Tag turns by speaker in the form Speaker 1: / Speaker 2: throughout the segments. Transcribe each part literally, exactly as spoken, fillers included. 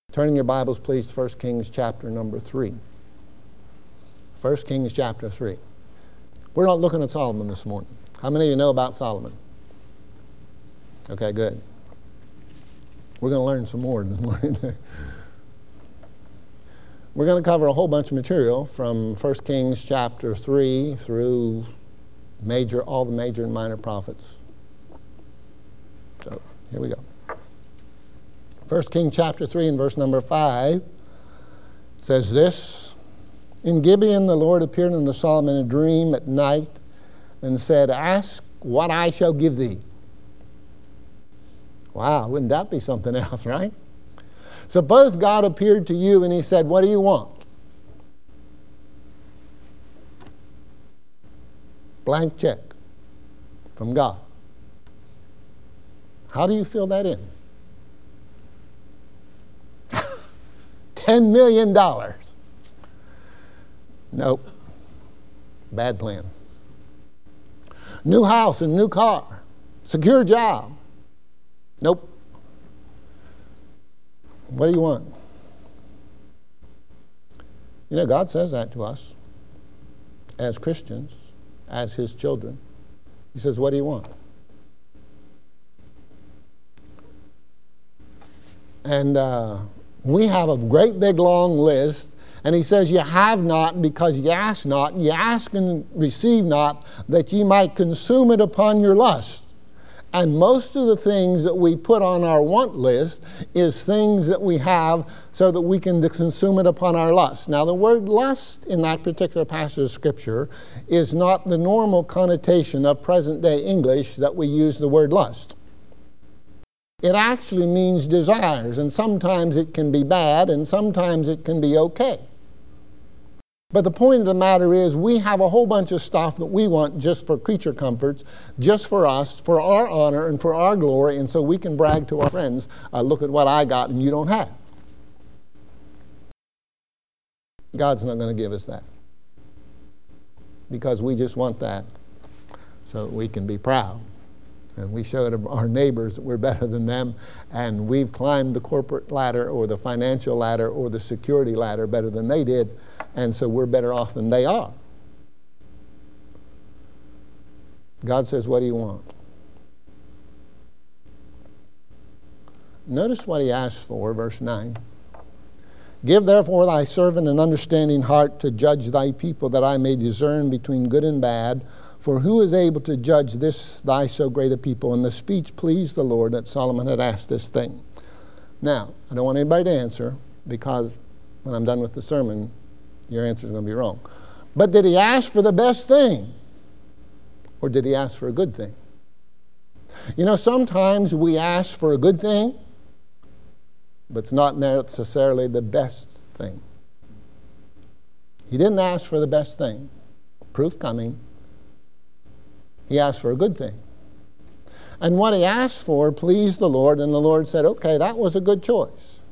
Speaker 1: Turning your Bibles, please, to First Kings chapter number three. First Kings chapter three. We're not looking at Solomon this morning. How many of you know about Solomon? Okay, good. We're going to learn some more this morning. We're going to cover a whole bunch of material from First Kings chapter three through major, all the major and minor prophets. So, here we go. First Kings chapter three and verse number five says this: In Gibeon the Lord appeared unto Solomon in a dream at night and said, Ask what I shall give thee. Wow, wouldn't that be something else, right? Suppose God appeared to you and he said, what do you want? Blank check from God. How do you fill that in? Ten million dollars. Nope. Bad plan. New house and new car. Secure job. Nope. What do you want? You know, God says that to us as Christians, as His children. He says, what do you want? And uh, we have a great big long list, and He says, you have not because ye ask not, ye ask and receive not, that ye might consume it upon your lust. And most of the things that we put on our want list is things that we have so that we can consume it upon our lust. Now, the word lust in that particular passage of Scripture is not the normal connotation of present-day English that we use the word lust. It actually means desires, and sometimes it can be bad, and sometimes it can be okay. But the point of the matter is we have a whole bunch of stuff that we want just for creature comforts, just for us, for our honor and for our glory, and so we can brag to our friends, uh, look at what I got and you don't have. God's not going to give us that because we just want that so that we can be proud. And we show to our neighbors that we're better than them, and we've climbed the corporate ladder or the financial ladder or the security ladder better than they did, and so we're better off than they are. God says, what do you want? Notice what He asks for, verse nine. Give therefore thy servant an understanding heart to judge thy people, that I may discern between good and bad. For who is able to judge this thy so great a people? And the speech pleased the Lord that Solomon had asked this thing. Now, I don't want anybody to answer, because when I'm done with the sermon, your answer is going to be wrong. But did he ask for the best thing? Or did he ask for a good thing? You know, sometimes we ask for a good thing, but it's not necessarily the best thing. He didn't ask for the best thing. Proof coming. He asked for a good thing. And what he asked for pleased the Lord, and the Lord said, okay, that was a good choice.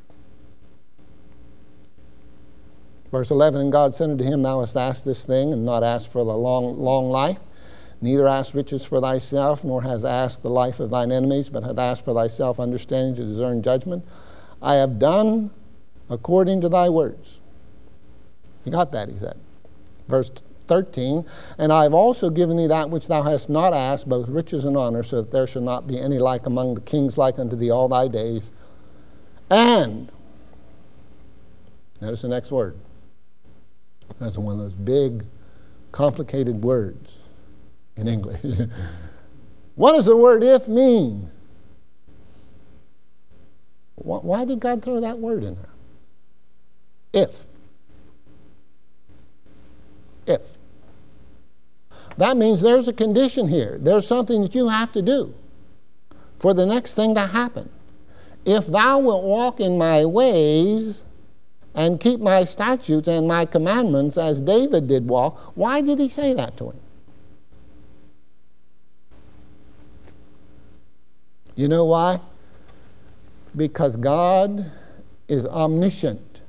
Speaker 1: Verse eleven, and God said unto him, thou hast asked this thing, and not asked for the long, long life, neither asked riches for thyself, nor hast asked the life of thine enemies, but hast asked for thyself understanding to discern judgment. I have done according to thy words. You got that, he said. Verse thirteen, and I have also given thee that which thou hast not asked, both riches and honor, so that there shall not be any like among the kings like unto thee all thy days. And, notice the next word. That's one of those big, complicated words in English. What does the word if mean? Why did God throw that word in there? If. If. That means there's a condition here. There's something that you have to do for the next thing to happen. If thou wilt walk in my ways and keep my statutes and my commandments as David did walk. Why did he say that to him? You know why? Because God is omniscient.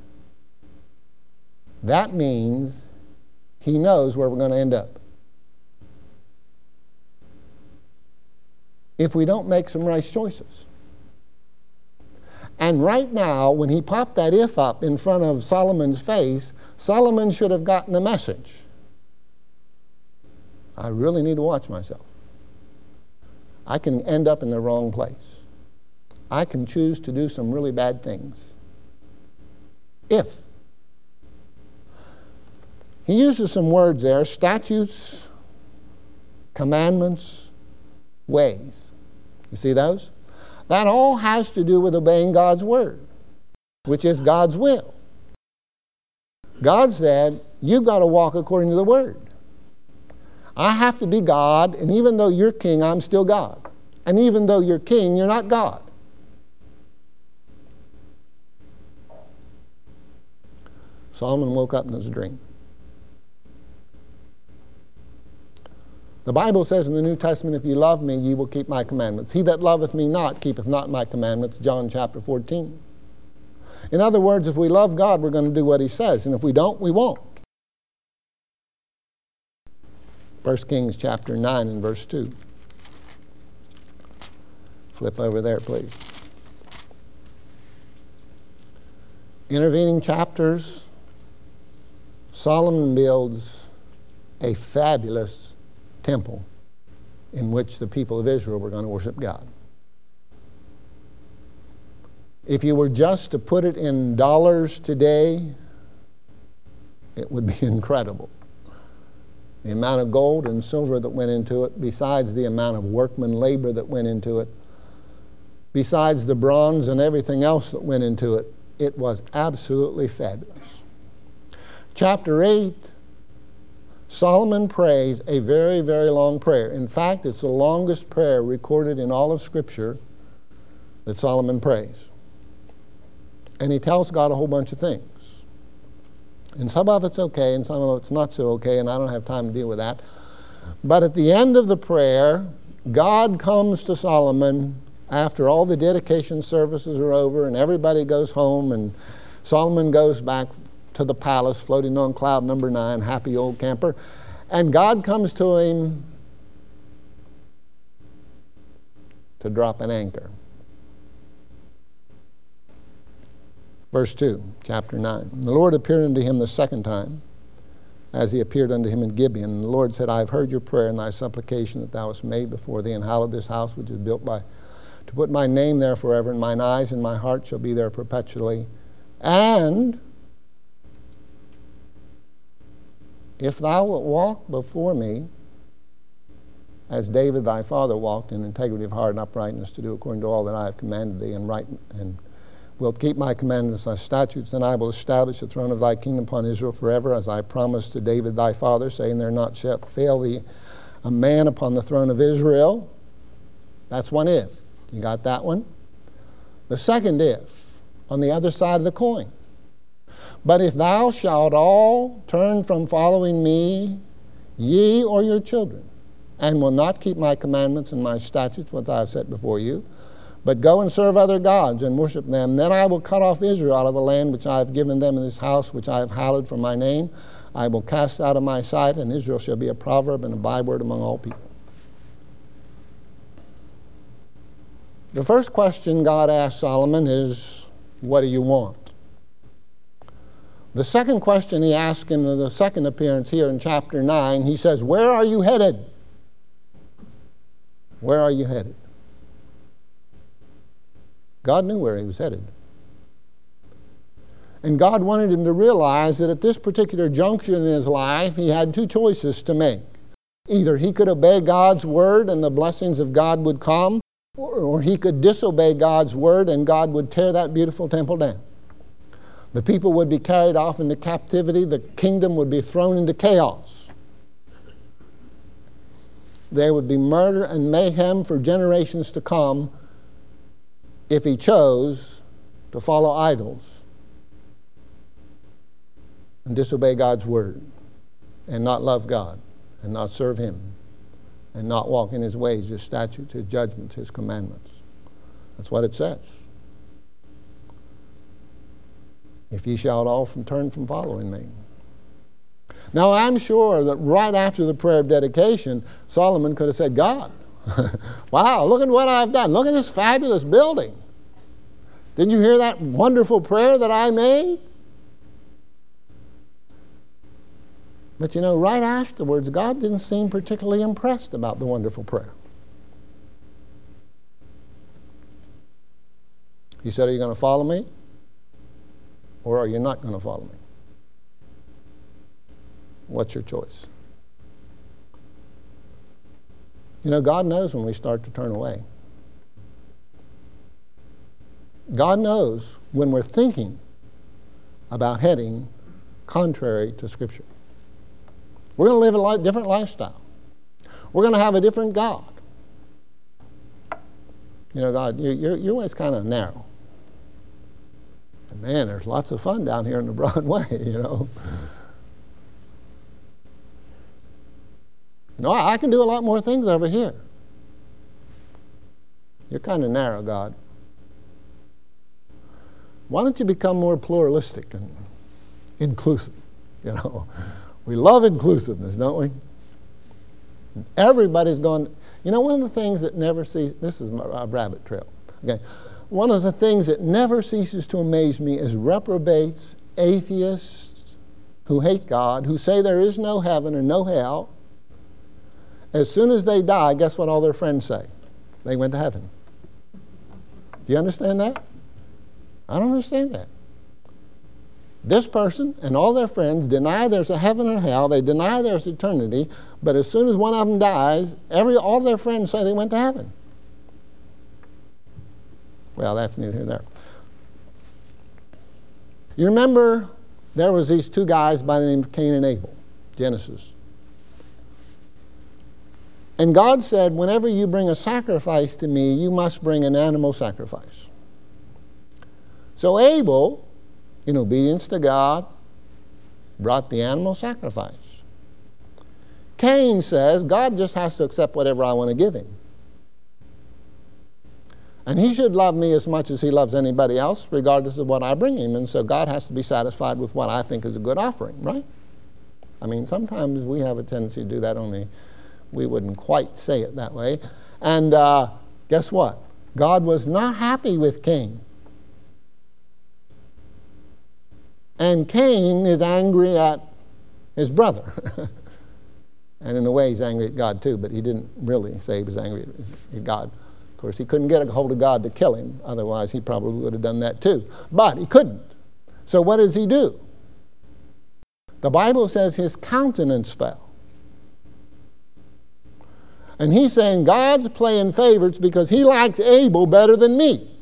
Speaker 1: That means He knows where we're going to end up. if we don't make some rash choices. And right now, when he popped that if up in front of Solomon's face, Solomon should have gotten a message. I really need to watch myself. I can end up in the wrong place. I can choose to do some really bad things. If. He uses some words there: statutes, commandments, ways. You see those? That all has to do with obeying God's word, which is God's will. God said, you've got to walk according to the word. I have to be God, and even though you're king, I'm still God. And even though you're king, you're not God. Solomon woke up in his dream. The Bible says in the New Testament, if ye love me, ye will keep my commandments. He that loveth me not keepeth not my commandments, John chapter fourteen. In other words, if we love God, we're going to do what he says, and if we don't, we won't. First Kings chapter nine and verse two. Flip over there, please. Intervening chapters, Solomon builds a fabulous temple in which the people of Israel were going to worship God. If you were just to put it in dollars today, it would be incredible. The amount of gold and silver that went into it, besides the amount of workman labor that went into it, besides the bronze and everything else that went into it, it was absolutely fabulous. Chapter eight, Solomon prays a very, very long prayer. In fact, it's the longest prayer recorded in all of Scripture that Solomon prays. And he tells God a whole bunch of things. And some of it's okay, and some of it's not so okay, and I don't have time to deal with that. But at the end of the prayer, God comes to Solomon after all the dedication services are over and everybody goes home, and Solomon goes back to the palace floating on cloud number nine, happy old camper. And God comes to him to drop an anchor. Verse two, chapter nine. The Lord appeared unto him the second time, as he appeared unto him in Gibeon. And the Lord said, I have heard your prayer and thy supplication that thou hast made before thee, and hallowed this house which is built by to put my name there forever, and mine eyes and my heart shall be there perpetually. And if thou wilt walk before me, as David thy father walked in integrity of heart and uprightness, to do according to all that I have commanded thee, and right and wilt keep my commandments and thy statutes, then I will establish the throne of thy kingdom upon Israel forever, as I promised to David thy father, saying, there not shall fail thee a man upon the throne of Israel. That's one if. You got that one? The second if, on the other side of the coin. But if thou shalt all turn from following me, ye or your children, and will not keep my commandments and my statutes, which I have set before you, but go and serve other gods and worship them, then I will cut off Israel out of the land which I have given them in this house which I have hallowed for my name. I will cast out of my sight, and Israel shall be a proverb and a byword among all people. The first question God asked Solomon is, what do you want? The second question he asked him in the second appearance here in chapter nine, he says, where are you headed? Where are you headed? God knew where he was headed. And God wanted him to realize that at this particular juncture in his life, he had two choices to make. Either he could obey God's word and the blessings of God would come, or he could disobey God's word and God would tear that beautiful temple down. The people would be carried off into captivity. The kingdom would be thrown into chaos. There would be murder and mayhem for generations to come if he chose to follow idols and disobey God's word and not love God and not serve him and not walk in his ways, his statutes, his judgments, his commandments. That's what it says. If ye shall all from turn from following me. Now I'm sure that right after the prayer of dedication, Solomon could have said, God, wow, look at what I've done. Look at this fabulous building. Didn't you hear that wonderful prayer that I made? But you know, right afterwards, God didn't seem particularly impressed about the wonderful prayer. He said, are you going to follow me? Or are you not going to follow me? What's your choice? You know, God knows when we start to turn away. God knows when we're thinking about heading contrary to Scripture. We're going to live a li- different lifestyle. We're going to have a different God. You know, God, you, your, your way's kind of narrow. And man, there's lots of fun down here in the broad way, you know. No, I can do a lot more things over here. You're kind of narrow, God. Why don't you become more pluralistic and inclusive? You know, we love inclusiveness, don't we? And everybody's going. You know, one of the things that never ceases. This is a rabbit trail. Okay, one of the things that never ceases to amaze me is reprobates, atheists who hate God, who say there is no heaven or no hell. As soon as they die, guess what all their friends say? They went to heaven. Do you understand that? I don't understand that. This person and all their friends deny there's a heaven or hell. They deny there's eternity. But as soon as one of them dies, every all their friends say they went to heaven. Well, that's neither here nor there. You remember there was these two guys by the name of Cain and Abel, Genesis. And God said, whenever you bring a sacrifice to me, you must bring an animal sacrifice. So Abel, in obedience to God, brought the animal sacrifice. Cain says, God just has to accept whatever I want to give him. And he should love me as much as he loves anybody else, regardless of what I bring him. And so God has to be satisfied with what I think is a good offering, right? I mean, sometimes we have a tendency to do that, only we wouldn't quite say it that way. And uh, guess what? God was not happy with Cain. And Cain is angry at his brother. And in a way, he's angry at God too, but he didn't really say he was angry at God. Of course, he couldn't get a hold of God to kill him. Otherwise, he probably would have done that too. But he couldn't. So what does he do? The Bible says his countenance fell. And he's saying God's playing favorites because he likes Abel better than me.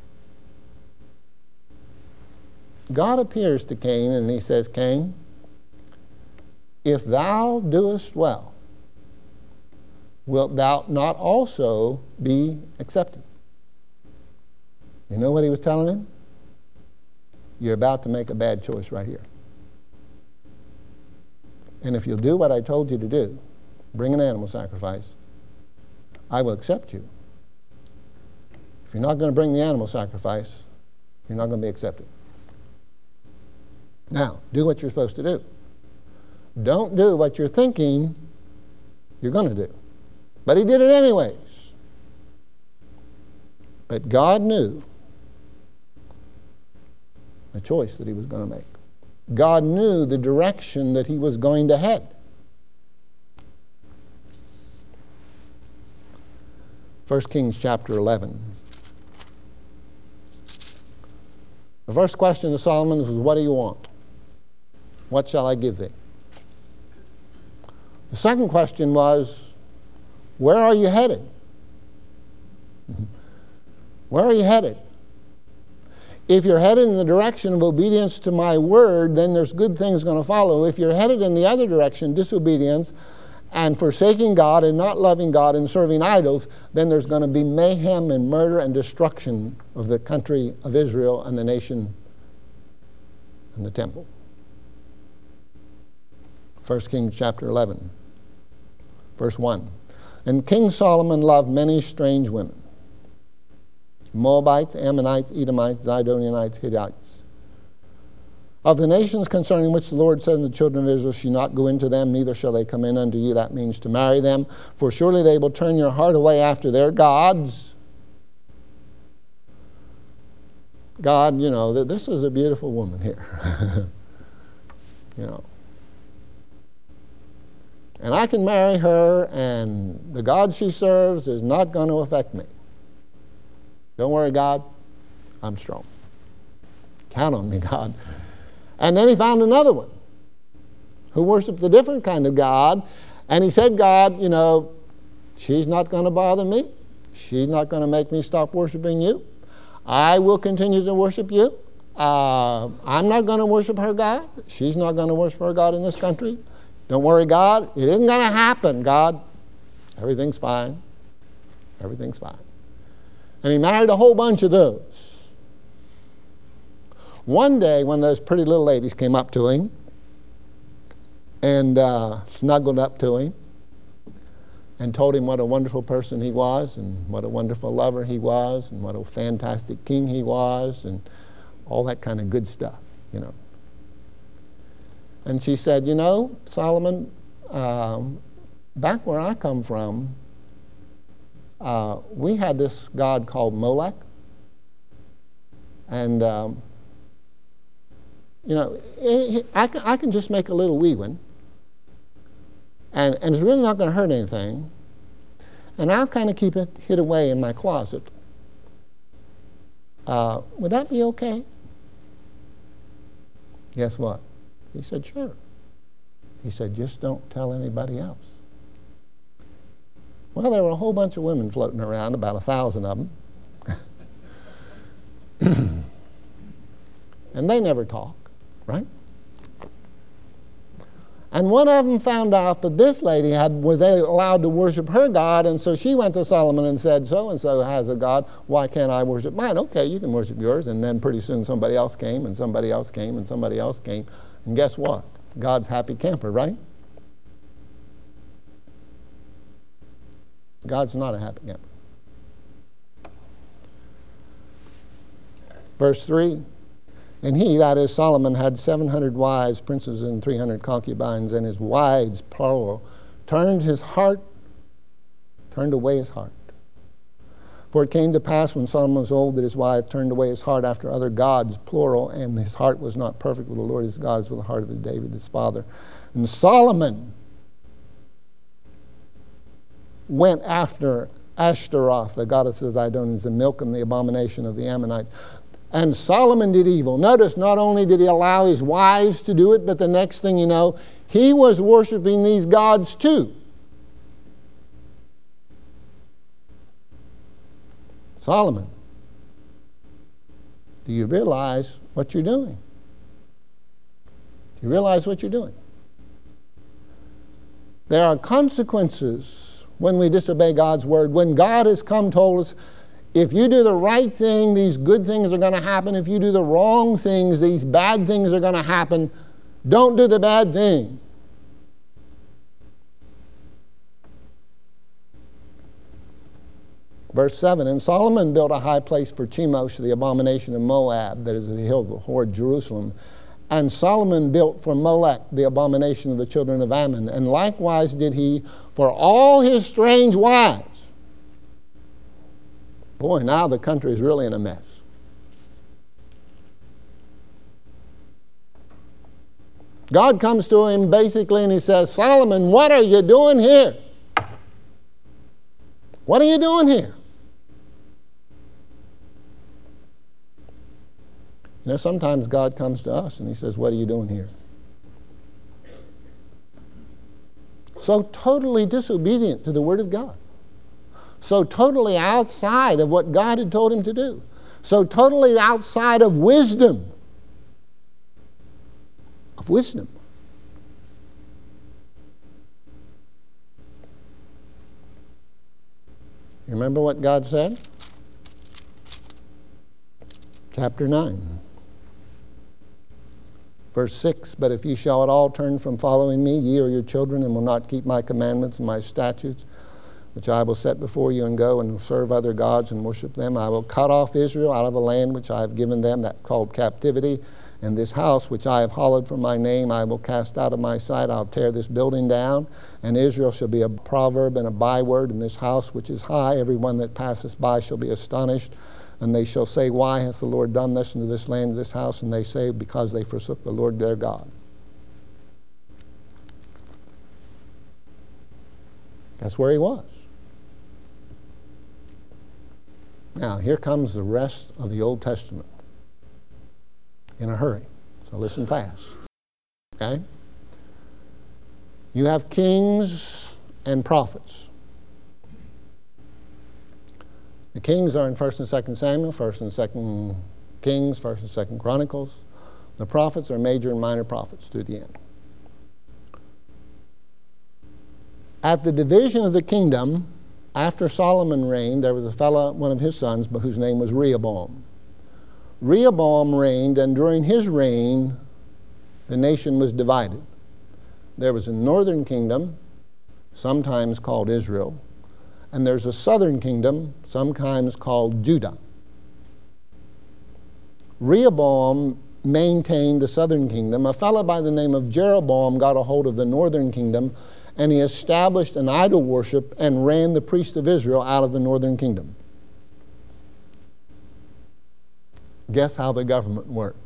Speaker 1: God appears to Cain and he says, Cain, if thou doest well, wilt thou not also be accepted? You know what he was telling him? You're about to make a bad choice right here. And if you'll do what I told you to do, bring an animal sacrifice, I will accept you. If you're not going to bring the animal sacrifice, you're not going to be accepted. Now, do what you're supposed to do. Don't do what you're thinking you're going to do. But he did it anyways. But God knew the choice that he was going to make. God knew the direction that he was going to head. First Kings chapter eleven. The first question to Solomon was, what do you want? What shall I give thee? The second question was, where are you headed? Where are you headed? If you're headed in the direction of obedience to my word, then there's good things going to follow. If you're headed in the other direction, disobedience, and forsaking God and not loving God and serving idols, then there's going to be mayhem and murder and destruction of the country of Israel and the nation and the temple. First Kings chapter eleven, verse one. And King Solomon loved many strange women, Moabites, Ammonites, Edomites, Zidonianites, Hittites. Of the nations concerning which the Lord said unto the children of Israel, shall not go into them, neither shall they come in unto you. That means to marry them. For surely they will turn your heart away after their gods. God, you know, th- this is a beautiful woman here. You know. And I can marry her, and the God she serves is not going to affect me. Don't worry, God. I'm strong. Count on me, God. And then he found another one who worshiped a different kind of God. And he said, God, you know, she's not going to bother me. She's not going to make me stop worshiping you. I will continue to worship you. Uh, I'm not going to worship her God. She's not going to worship her God in this country. Don't worry, God. It isn't going to happen, God. Everything's fine. Everything's fine. And he married a whole bunch of those. One day, when those pretty little ladies came up to him and uh, snuggled up to him and told him what a wonderful person he was and what a wonderful lover he was and what a fantastic king he was and all that kind of good stuff, you know. And she said, you know, Solomon, um, back where I come from, uh, we had this god called Molech. And, um, you know, I can, I can just make a little wee one. And, and it's really not going to hurt anything. And I'll kind of keep it hid away in my closet. Uh, would that be okay? Guess what? He said, sure. He said, just don't tell anybody else. Well, there were a whole bunch of women floating around, about a thousand of them. And they never talk, right? And one of them found out that this lady had, was allowed to worship her God, and so she went to Solomon and said, so-and-so has a God, why can't I worship mine? Okay, you can worship yours. And then pretty soon somebody else came, and somebody else came, and somebody else came. And guess what? God's happy camper, right? God's not a happy camper. Verse three. And he, that is Solomon, had seven hundred wives, princes, and three hundred concubines, and his wives, plural, turned his heart, turned away his heart. For it came to pass when Solomon was old that his wife turned away his heart after other gods, plural, and his heart was not perfect with the Lord his God as with the heart of David his father. And Solomon went after Ashtaroth, the goddess of Zidonians, and Milcom, the abomination of the Ammonites. And Solomon did evil. Notice, not only did he allow his wives to do it, but the next thing you know, he was worshiping these gods too. Solomon, do you realize what you're doing? Do you realize what you're doing? There are consequences when we disobey God's word. When God has come told us, if you do the right thing, these good things are going to happen. If you do the wrong things, these bad things are going to happen. Don't do the bad thing. Verse seven, and Solomon built a high place for Chemosh, the abomination of Moab, that is the hill of the whore Jerusalem. And Solomon built for Molech, the abomination of the children of Ammon. And likewise did he for all his strange wives. Boy, now the country is really in a mess. God comes to him basically and he says, Solomon, what are you doing here? What are you doing here? You know, sometimes God comes to us and he says, what are you doing here? So totally disobedient to the Word of God. So totally outside of what God had told him to do. So totally outside of wisdom. Of wisdom. You remember what God said? Chapter nine. Verse six, but if ye shall at all turn from following me, ye or your children, and will not keep my commandments and my statutes, which I will set before you, and go and serve other gods and worship them, I will cut off Israel out of the land which I have given them, that's called captivity, and this house which I have hallowed for my name I will cast out of my sight. I'll tear this building down, and Israel shall be a proverb and a byword, and this house which is high, every one that passeth by shall be astonished. And they shall say, why hath the Lord done this unto this land, this house? And they say, because they forsook the Lord their God. That's where he was. Now, here comes the rest of the Old Testament in a hurry. So listen fast. Okay? You have kings and prophets. The kings are in First and Second Samuel, First and Second Kings, First and Second Chronicles. The prophets are major and minor prophets through the end. At the division of the kingdom, after Solomon reigned, there was a fellow, one of his sons, but whose name was Rehoboam. Rehoboam reigned, and during his reign, the nation was divided. There was a northern kingdom, sometimes called Israel, and there's a southern kingdom, sometimes called Judah. Rehoboam maintained the southern kingdom. A fellow by the name of Jeroboam got a hold of the northern kingdom, and he established an idol worship and ran the priest of Israel out of the northern kingdom. Guess how the government worked?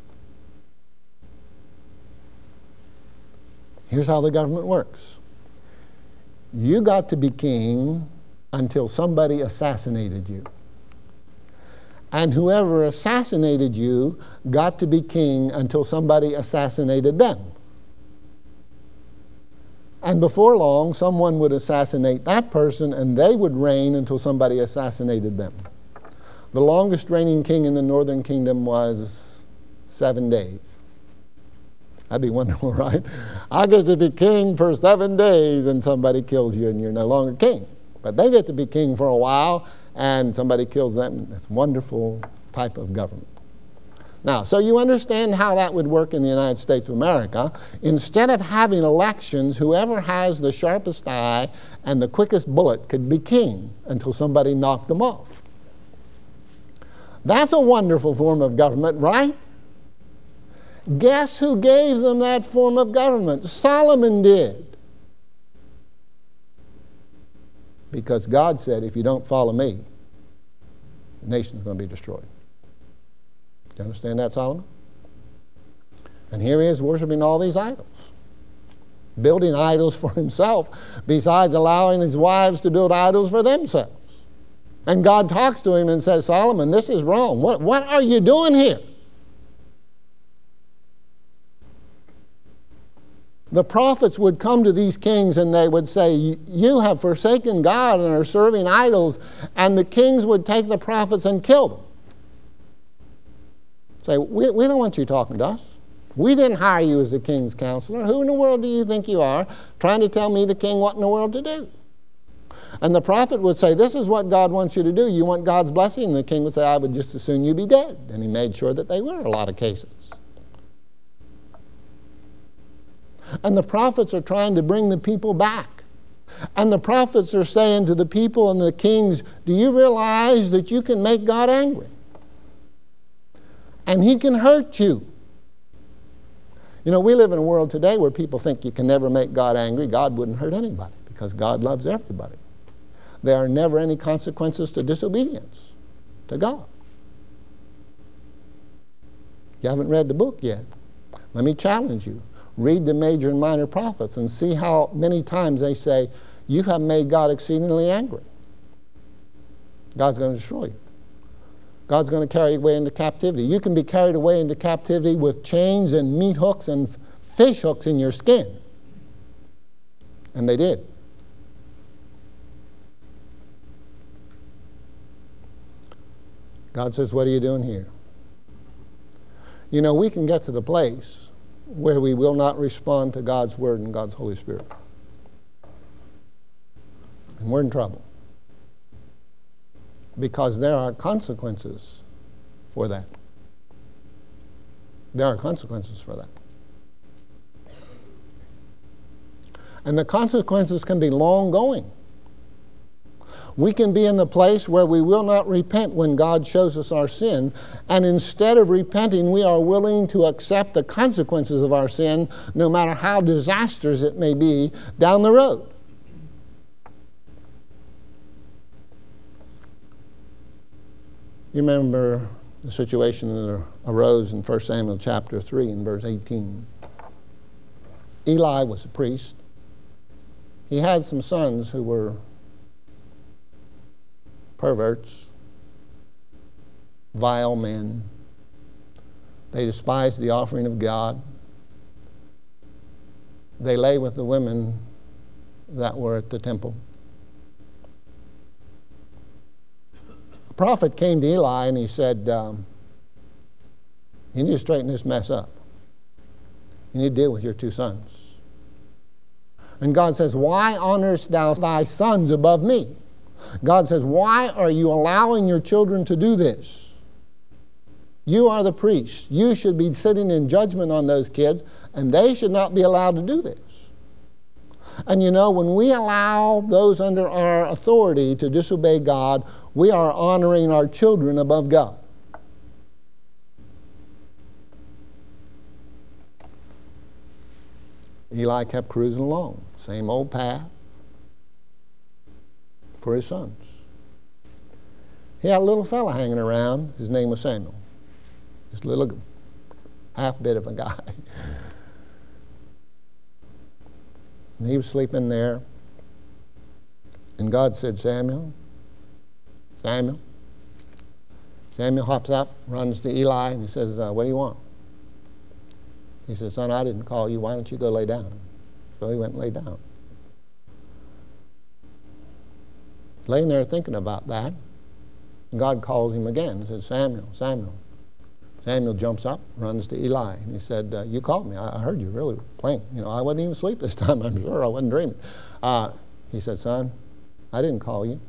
Speaker 1: Here's how the government works. You got to be king until somebody assassinated you. And whoever assassinated you got to be king until somebody assassinated them. And before long, someone would assassinate that person, and they would reign until somebody assassinated them. The longest reigning king in the northern kingdom was seven days. That'd be wonderful, right? I get to be king for seven days, and somebody kills you, and you're no longer king. But they get to be king for a while, and somebody kills them. It's a wonderful type of government. Now, so you understand how that would work in the United States of America. Instead of having elections, whoever has the sharpest eye and the quickest bullet could be king until somebody knocked them off. That's a wonderful form of government, right? Guess who gave them that form of government? Solomon did. Because God said, if you don't follow me, the nation's going to be destroyed. Do you understand that, Solomon? And here he is worshiping all these idols, building idols for himself, besides allowing his wives to build idols for themselves. And God talks to him and says, Solomon, this is wrong. What, what are you doing here? The prophets would come to these kings and they would say, you have forsaken God and are serving idols. And the kings would take the prophets and kill them. Say, we, we don't want you talking to us. We didn't hire you as the king's counselor. Who in the world do you think you are trying to tell me, the king, what in the world to do? And the prophet would say, this is what God wants you to do. You want God's blessing? And the king would say, I would just as soon you be dead. And he made sure that they were in a lot of cases. And the prophets are trying to bring the people back. And the prophets are saying to the people and the kings, do you realize that you can make God angry? And he can hurt you. You know, we live in a world today where people think you can never make God angry. God wouldn't hurt anybody because God loves everybody. There are never any consequences to disobedience to God. You haven't read the book yet. Let me challenge you. Read the major and minor prophets and see how many times they say, you have made God exceedingly angry. God's going to destroy you. God's going to carry you away into captivity. You can be carried away into captivity with chains and meat hooks and fish hooks in your skin. And they did. God says, what are you doing here? You know, we can get to the place where we will not respond to God's Word and God's Holy Spirit. And we're in trouble. Because there are consequences for that. There are consequences for that. And the consequences can be long going. We can be in the place where we will not repent when God shows us our sin, and instead of repenting, we are willing to accept the consequences of our sin, no matter how disastrous it may be, down the road. You remember the situation that arose in First Samuel chapter three and verse eighteen. Eli was a priest. He had some sons who were perverts, vile men. They despised the offering of God. They lay with the women that were at the temple. A prophet came to Eli and he said, um, you need to straighten this mess up. You need to deal with your two sons. And God says, why honorest thou thy sons above me? God says, why are you allowing your children to do this? You are the priest. You should be sitting in judgment on those kids, and they should not be allowed to do this. And you know, when we allow those under our authority to disobey God, we are honoring our children above God. Eli kept cruising along, same old path for his sons. He had a little fella hanging around. His name was Samuel. This little half bit of a guy. And he was sleeping there. And God said, Samuel, Samuel. Samuel hops up, runs to Eli, and he says, uh, what do you want? He says, son, I didn't call you. Why don't you go lay down? So he went and lay down. Laying there thinking about that, and God calls him again. He says, Samuel, Samuel. Samuel jumps up, runs to Eli, and he said, uh, you called me. I, I heard you really plain. You know, I wasn't even asleep this time. I'm sure I wasn't dreaming. Uh, he said, son, I didn't call you.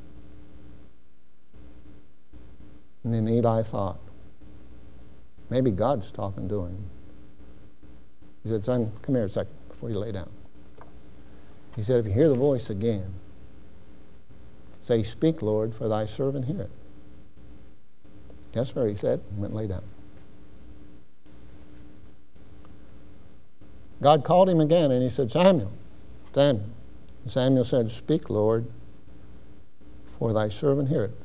Speaker 1: And then Eli thought, maybe God's talking to him. He said, son, come here a second before you lay down. He said, if you hear the voice again, say, speak, Lord, for thy servant heareth. Yes, sir, he said, and went and lay down. God called him again, and he said, Samuel, Samuel. And Samuel said, speak, Lord, for thy servant heareth.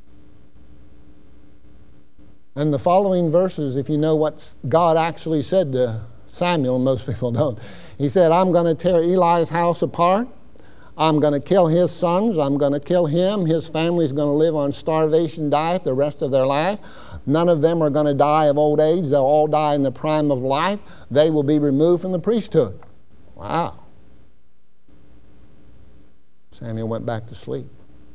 Speaker 1: And the following verses, if you know what God actually said to Samuel, most people don't. He said, I'm going to tear Eli's house apart. I'm going to kill his sons. I'm going to kill him. His family's going to live on starvation diet the rest of their life. None of them are going to die of old age. They'll all die in the prime of life. They will be removed from the priesthood. Wow. Samuel went back to sleep.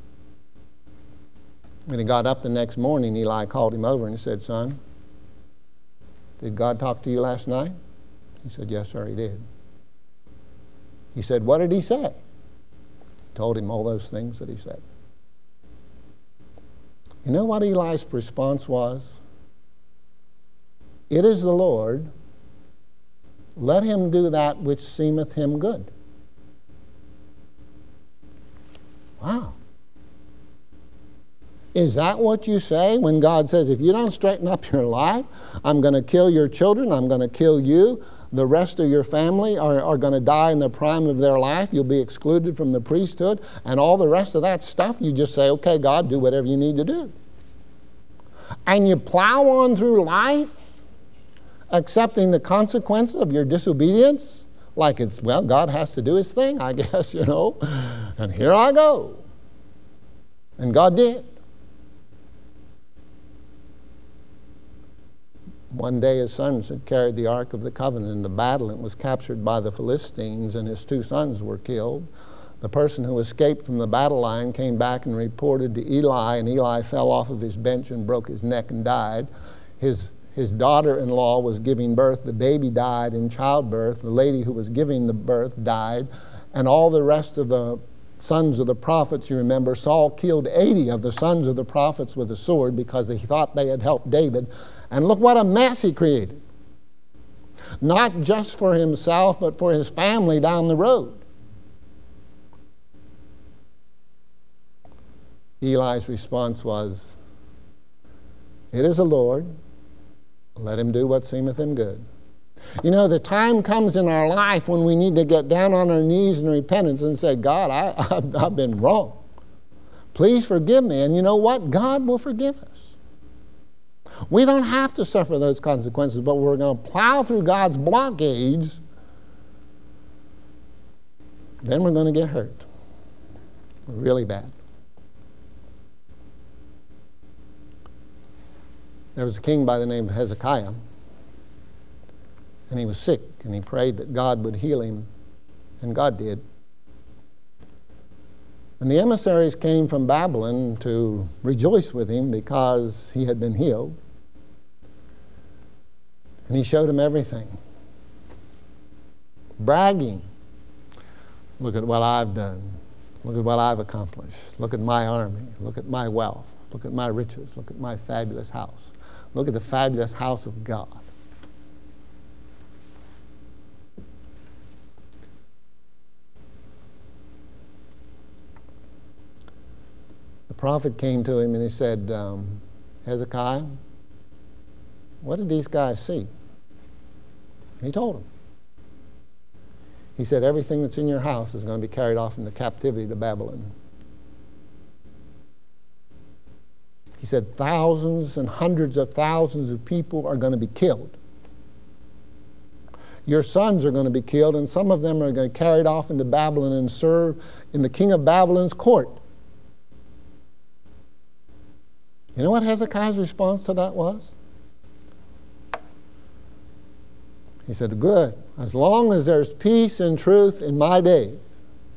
Speaker 1: When he got up the next morning, Eli called him over and he said, son, did God talk to you last night? He said, yes, sir, he did. He said, what did he say? He told him all those things that he said. You know what Eli's response was? It is the Lord. Let him do that which seemeth him good. Wow. Is that what you say when God says, if you don't straighten up your life, I'm going to kill your children, I'm going to kill you, the rest of your family are, are going to die in the prime of their life, you'll be excluded from the priesthood, and all the rest of that stuff, you just say, okay, God, do whatever you need to do. And you plow on through life, accepting the consequences of your disobedience, like it's, well, God has to do his thing, I guess, you know, and here I go. And God did. One day his sons had carried the Ark of the Covenant into battle and was captured by the Philistines, and his two sons were killed. The person who escaped from the battle line came back and reported to Eli, and Eli fell off of his bench and broke his neck and died. His, his daughter-in-law was giving birth. The baby died in childbirth. The lady who was giving the birth died. And all the rest of the sons of the prophets, you remember, Saul killed eighty of the sons of the prophets with a sword because they thought they had helped David. And look what a mess he created. Not just for himself, but for his family down the road. Eli's response was, it is the Lord. Let him do what seemeth him good. You know, the time comes in our life when we need to get down on our knees in repentance and say, God, I, I've, I've been wrong. Please forgive me. And you know what? God will forgive us. We don't have to suffer those consequences, but we're going to plow through God's blockades. Then we're going to get hurt. Really bad. There was a king by the name of Hezekiah, and he was sick, and he prayed that God would heal him, and God did. And the emissaries came from Babylon to rejoice with him because he had been healed. And he showed them everything. Bragging. Look at what I've done. Look at what I've accomplished. Look at my army. Look at my wealth. Look at my riches. Look at my fabulous house. Look at the fabulous house of God. The prophet came to him and he said, um, Hezekiah, what did these guys see? And he told him. He said, everything that's in your house is going to be carried off into captivity to Babylon. He said, thousands and hundreds of thousands of people are going to be killed. Your sons are going to be killed, and some of them are going to be carried off into Babylon and serve in the king of Babylon's court. You know what Hezekiah's response to that was? He said, good, as long as there's peace and truth in my days.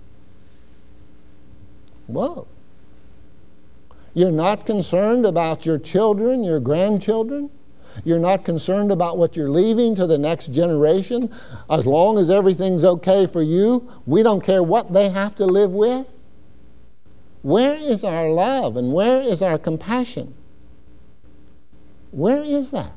Speaker 1: Whoa. You're not concerned about your children, your grandchildren? You're not concerned about what you're leaving to the next generation? As long as everything's okay for you, we don't care what they have to live with? Where is our love and where is our compassion? Where is that?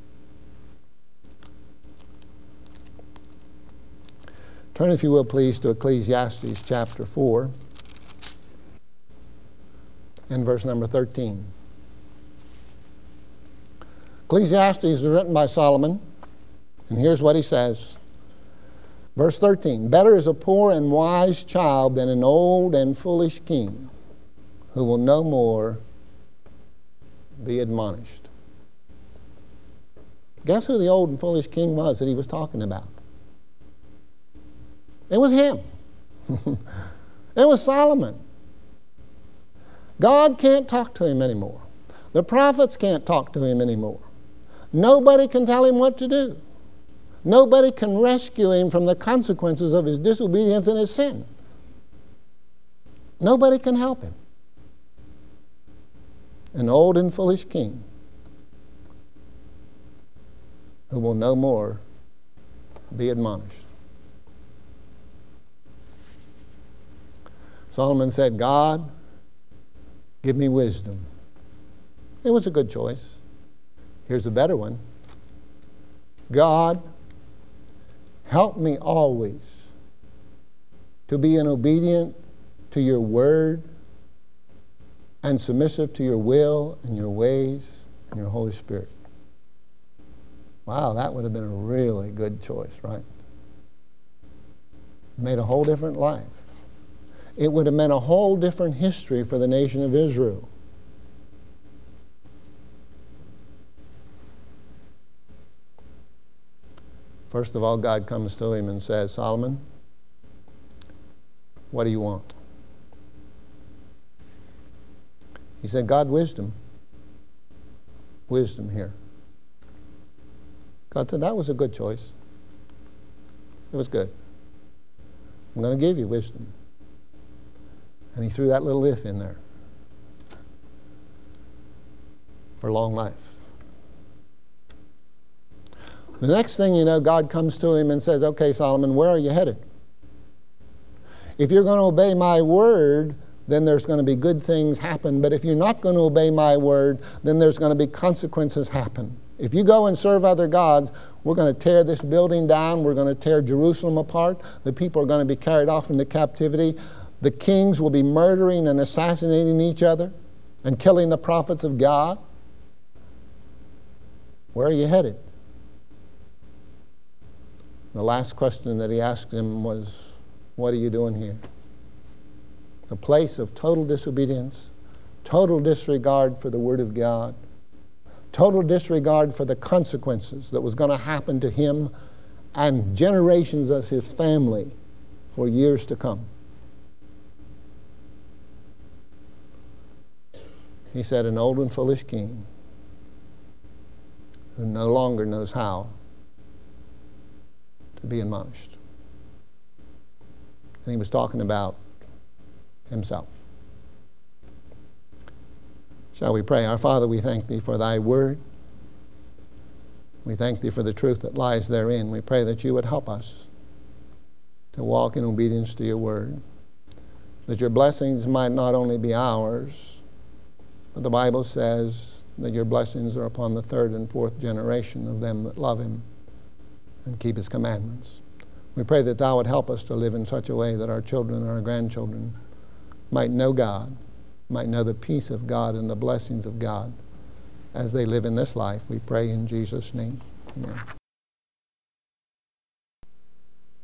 Speaker 1: Turn, if you will, please, to Ecclesiastes chapter four and verse number thirteen. Ecclesiastes is written by Solomon, and here's what he says. Verse thirteen, better is a poor and wise child than an old and foolish king who will no more be admonished. Guess who the old and foolish king was that he was talking about? It was him. It was Solomon. God can't talk to him anymore. The prophets can't talk to him anymore. Nobody can tell him what to do. Nobody can rescue him from the consequences of his disobedience and his sin. Nobody can help him. An old and foolish king who will no more be admonished. Solomon said, God, give me wisdom. It was a good choice. Here's a better one. God, help me always to be an obedient to your word and submissive to your will and your ways and your Holy Spirit. Wow, that would have been a really good choice, right? Made a whole different life. It would have meant a whole different history for the nation of Israel. First of all, God comes to him and says, Solomon, what do you want? He said, God, wisdom. Wisdom here. God said, that was a good choice. It was good. I'm going to give you wisdom. And he threw that little if in there. For long life. The next thing you know, God comes to him and says, okay, Solomon, where are you headed? If you're going to obey my word, then there's going to be good things happen. But if you're not going to obey my word, then there's going to be consequences happen. If you go and serve other gods, we're going to tear this building down. We're going to tear Jerusalem apart. The people are going to be carried off into captivity. The kings will be murdering and assassinating each other and killing the prophets of God. Where are you headed? The last question that he asked him was, what are you doing here? The place of total disobedience, total disregard for the Word of God, total disregard for the consequences that was going to happen to him and generations of his family for years to come. He said, an old and foolish king who no longer knows how to be admonished. And he was talking about himself. Shall we pray? Our Father, we thank Thee for Thy word. We thank Thee for the truth that lies therein. We pray that You would help us to walk in obedience to Your word, that Your blessings might not only be ours, but the Bible says that Your blessings are upon the third and fourth generation of them that love Him and keep His commandments. We pray that Thou would help us to live in such a way that our children and our grandchildren might know God, might know the peace of God and the blessings of God as they live in this life. We pray in Jesus' name. Amen.